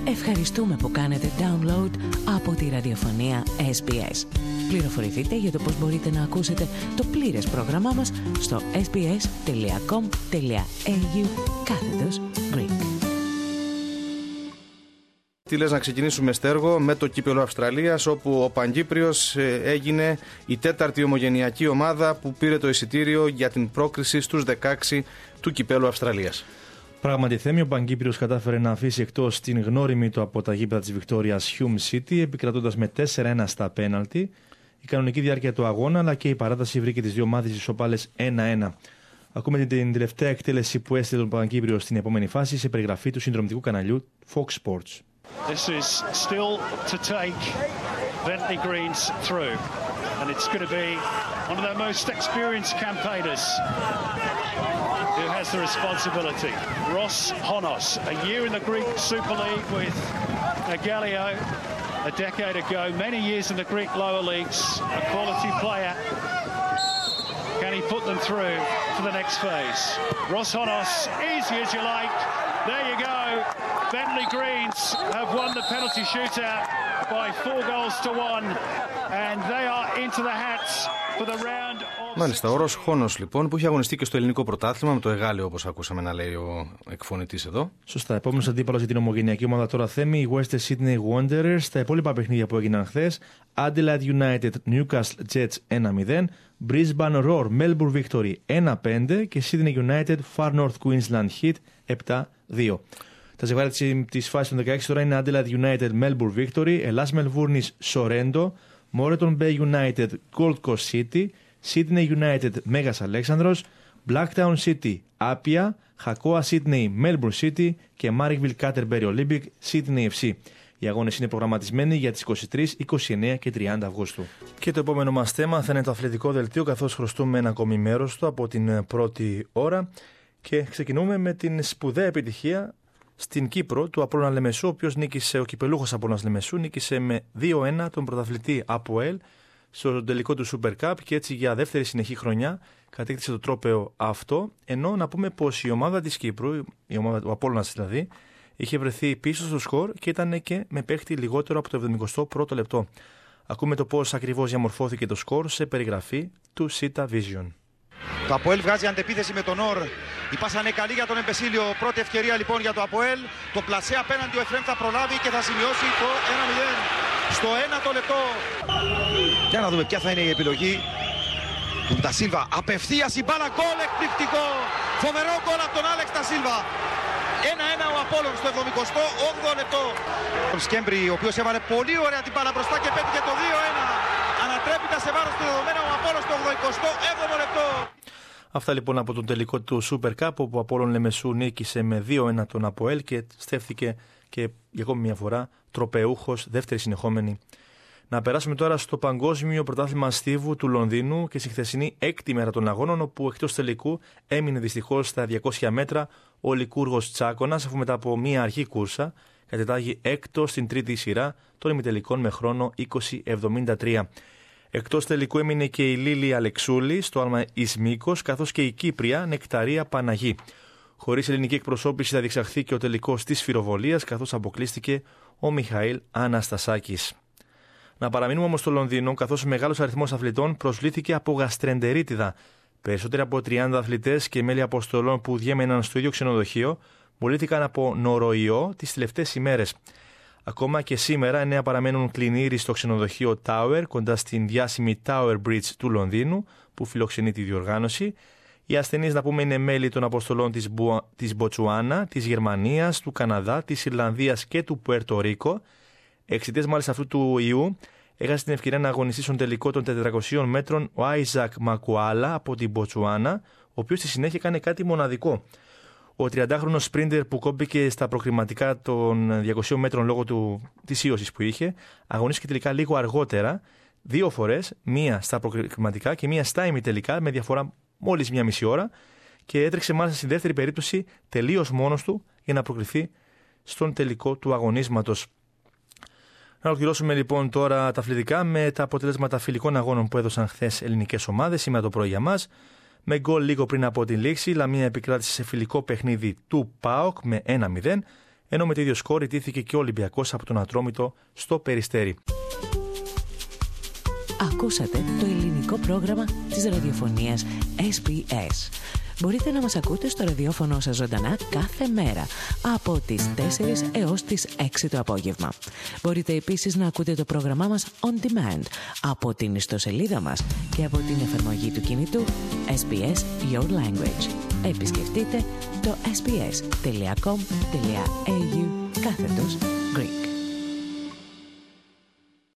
Ευχαριστούμε που κάνετε download από τη ραδιοφωνία SBS. Πληροφορηθείτε για το πώς μπορείτε να ακούσετε το πλήρες πρόγραμμά μας στο sbs.com.au/Greek. Τι λες να ξεκινήσουμε, Στέργο, με το κύπελλο Αυστραλίας, όπου ο Παγκύπριος έγινε η τέταρτη ομογενειακή ομάδα που πήρε το εισιτήριο για την πρόκριση στους 16 του κυπέλλου Αυστραλίας. Πράγματι, Θέμη, ο Παγκύπριος κατάφερε να αφήσει εκτός την γνώριμη του από τα γήπεδα της Βικτόριας Hume City, επικρατώντας με 4-1 στα πέναλτι. Η κανονική διάρκεια του αγώνα αλλά και η παράταση βρήκε τις δύο ομάδες ισοπάλες 1-1. Ακούμε την τελευταία εκτέλεση που έστειλε τον Παγκύπριο στην επόμενη φάση σε περιγραφή του συνδρομητικού καναλιού Fox Sports. This is still to take Bentleigh Greens through, and it's going to be one of their most experienced campaigners who has the responsibility. Ross Honos, a year in the Greek Super League with Galileo a decade ago, many years in the Greek lower leagues, a quality player. Can he put them through to the next phase? Ross Honos, easy as you like. There you go. Bentleigh Greens have won the penalty shootout by 4-1, and they are into the hats for the round of... Μάλιστα, ο Ρος Χόνος λοιπόν, που είχε αγωνιστεί και στο ελληνικό πρωτάθλημα με το Εγάλεο, όπως ακούσαμε να λέει ο εκφωνητής εδώ. Σωστά. Επόμενος αντίπαλος για την ομογενειακή ομάδα τώρα, Θέμη, οι Western Sydney Wanderers. Τα υπόλοιπα παιχνίδια που έγιναν χθες: Adelaide United Newcastle Jets 1-0, Brisbane Roar Melbourne Victory 1-5 και Sydney United Far North Queensland Heat 7-2. Τα ζευγάρια της φάσης των 16 τώρα είναι Adelaide United Melbourne Victory, Ελλάς Μελβούρνης Sorrento, Moreton Bay United Gold Coast City, Sydney United Μέγας Αλέξανδρος, Blacktown City Άπια, Χακόα Sydney Melbourne City και Marrickville Canterbury Olympic Sydney FC. Οι αγώνες είναι προγραμματισμένοι για τις 23, 29 και 30 Αυγούστου. Και το επόμενο μας θέμα θα είναι το αθλητικό δελτίο, καθώς χρωστούμε ένα ακόμη μέρος του από την πρώτη ώρα. Και ξεκινούμε με την σπουδαία επιτυχία στην Κύπρο του Απόλλωνα Λεμεσού, ο οποίος νίκησε, ο κυπελούχος Απόλλωνας Λεμεσού, νίκησε με 2-1 τον πρωταθλητή ΑΠΟΕΛ στο τελικό του Super Cup και έτσι για δεύτερη συνεχή χρονιά κατέκτησε το τρόπαιο αυτό. Ενώ να πούμε πως η ομάδα της Κύπρου, η ομάδα του Απόλλωνας δηλαδή, είχε βρεθεί πίσω στο σκορ και ήταν και με παίχτη λιγότερο από το 71ο λεπτό. Ακούμε το πώς ακριβώς διαμορφώθηκε το σκορ σε περιγραφή του Sita Vision. Το ΑΠΟΕΛ βγάζει αντεπίθεση με τον Ορ. Η πάσα είναι καλή για τον Εμπεσίλιο. Πρώτη ευκαιρία λοιπόν για το ΑΠΟΕΛ. Το πλασέ απέναντι ο Εφρέμ θα προλάβει και θα σημειώσει το 1-0 στο 1ο λεπτό. Για να δούμε ποια θα είναι η επιλογή του Τασίλβα. Απευθείας η μπάλα, γκολ εκπληκτικό. Φοβερό γκολ από τον Άλεξ Τασίλβα. 1-1 ο Απόλλων στο 78ο λεπτό. Ο Σκέμπρι, ο οποίος έβαλε πολύ ωραία την μπάλα μπροστά και πέτυχε το 2-1. Ανατρέπειτα σε βάρος του δεδομένα ο Απόλλων στο 87ο λεπτό. Αυτά λοιπόν από τον τελικό του Super Cup, όπου ο Απόλλων Λεμεσού νίκησε με 2-1 τον ΑΠΟΕΛ και στέφθηκε και για ακόμη μια φορά τροπεούχος, δεύτερη συνεχόμενη. Να περάσουμε τώρα στο Παγκόσμιο Πρωτάθλημα Στίβου του Λονδίνου και στη χθεσινή έκτη μέρα των αγώνων, όπου εκτός τελικού έμεινε δυστυχώς στα 200 μέτρα ο Λικούργος Τσάκωνας, αφού μετά από μια αρχή κούρσα κατετάγει έκτος στην τρίτη σειρά των ημιτελικών με χρόνο 20.73. Εκτός τελικού έμεινε και η Λίλη Αλεξούλη στο άλμα Ισμίκος, καθώς και η Κύπρια Νεκταρία Παναγή. Χωρίς ελληνική εκπροσώπηση θα διεξαχθεί και ο τελικός της Σφυροβολίας, καθώς αποκλείστηκε ο Μιχαήλ Αναστασάκης. Να παραμείνουμε όμως στο Λονδίνο, καθώς μεγάλος αριθμός αθλητών προσβλήθηκε από γαστρεντερίτιδα. Περισσότεροι από 30 αθλητές και μέλη αποστολών που διέμεναν στο ίδιο ξενοδοχείο μολύθηκαν από νοροϊό τις τελευταίες ημέρες. Ακόμα και σήμερα, 9 παραμένουν κλινήροι στο ξενοδοχείο Tower, κοντά στην διάσημη Tower Bridge του Λονδίνου, που φιλοξενεί τη διοργάνωση. Οι ασθενείς, να πούμε, είναι μέλη των αποστολών της Μποτσουάνα, της Γερμανίας, του Καναδά, της Ιρλανδίας και του Πουέρτο Ρίκο. Εξαιτίας μάλιστα αυτού του ιού, έχασε την ευκαιρία να αγωνιστεί στον τελικό των 400 μέτρων ο Άιζακ Μακουάλα από την Μποτσουάνα, ο οποίος στη συνέχεια έκανε κάτι μοναδικό. Ο 30χρονος σπρίντερ που κόμπηκε στα προκριματικά των 200 μέτρων λόγω της ίωσης που είχε, αγωνίστηκε τελικά λίγο αργότερα, 2 φορές, μία στα προκριματικά και μία στα ημιτελικά, με διαφορά μόλις μία μισή ώρα, και έτρεξε μάλιστα στη δεύτερη περίπτωση τελείως μόνος του για να προκριθεί στον τελικό του αγωνίσματος. Να ολοκληρώσουμε λοιπόν τώρα τα αθλητικά με τα αποτελέσματα φιλικών αγώνων που έδωσαν χθες ελληνικές ομάδες σήμερα το πρωί για μας. Με γκολ λίγο πριν από την λήξη, η Λαμία επικράτησε σε φιλικό παιχνίδι του ΠΑΟΚ με 1-0, ενώ με το ίδιο σκόρ ιτήθηκε και ο Ολυμπιακός από τον Ατρόμητο στο Περιστέρι. Ακούσατε το ελληνικό πρόγραμμα της ραδιοφωνίας SBS. Μπορείτε να μας ακούτε στο ραδιόφωνο σας ζωντανά κάθε μέρα από τις 4 έως τις 6 το απόγευμα. Μπορείτε επίσης να ακούτε το πρόγραμμά μας on demand από την ιστοσελίδα μας και από την εφαρμογή του κινητού SBS Your Language. Επισκεφτείτε το sbs.com.au/Greek.